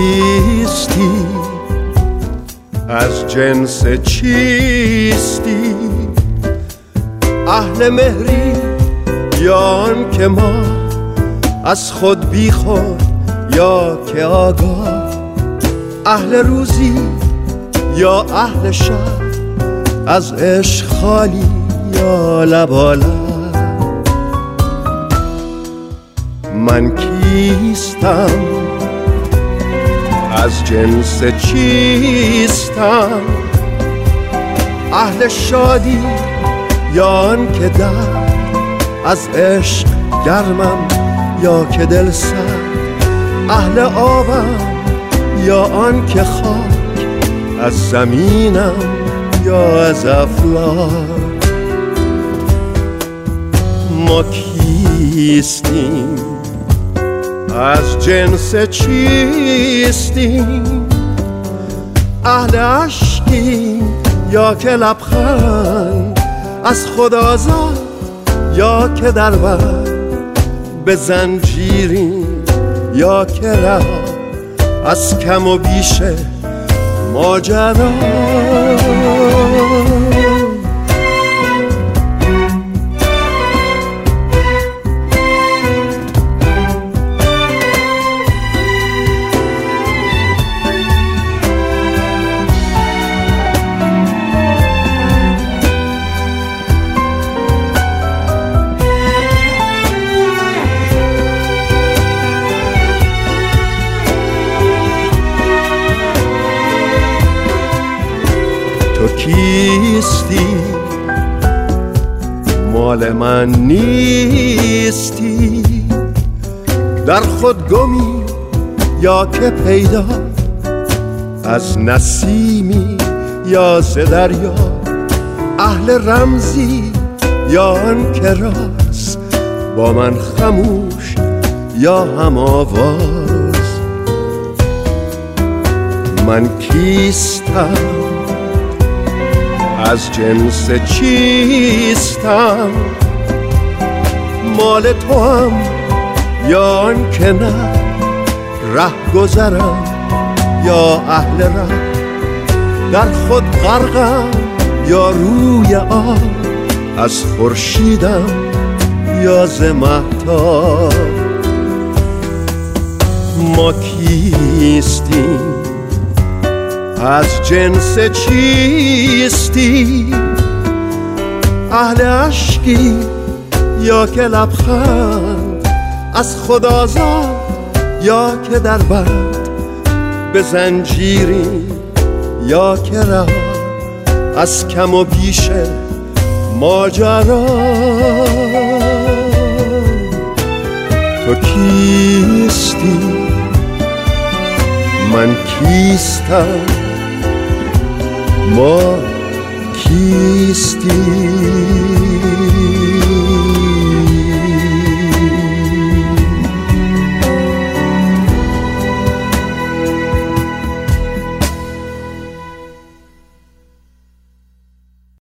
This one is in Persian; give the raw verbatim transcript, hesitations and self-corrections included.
کیستی؟ از جنس چیستی؟ اهل مهری یا آن که ما از خود بی خود یا که آگاه؟ اهل روزی یا اهل شب؟ از عشق خالی یا لبالب؟ من کیستم؟ از جنس چیستم؟ اهل شادی یا آن که درد از عشق گرمم یا که دل سرد؟ اهل آبم یا آن که خاک از زمینم یا از افلاک؟ ما کیستیم؟ از جنس چیستیم؟ اهل عشقیم یا که لبخند از خود آزاد یا که در بند؟ به زنجیریم یا که رها از کم و بیش ماجرا؟ تو کیستی؟ مال من نیستی؟ در خود گمی یا که پیدا؟ از نسیمی یا ز دریا؟ اهل رمزی یا آن که راست با من خموش یا هم آواز؟ من کیستم؟ از جنس چیستم؟ مال تو هم یا آن که نه؟ ره گذرم یا اهل ره؟ در خود غرقم یا روی آب؟ از خورشیدم یا ز مهتاب؟ ما کیستیم؟ از جنس چیستی؟ اهل عشقی یا که لبخند از خود آزاد یا که در بند؟ به زنجیری یا که رها از کم و بیش ماجرا؟ تو کیستی؟ من کیستم؟ ما کیستی؟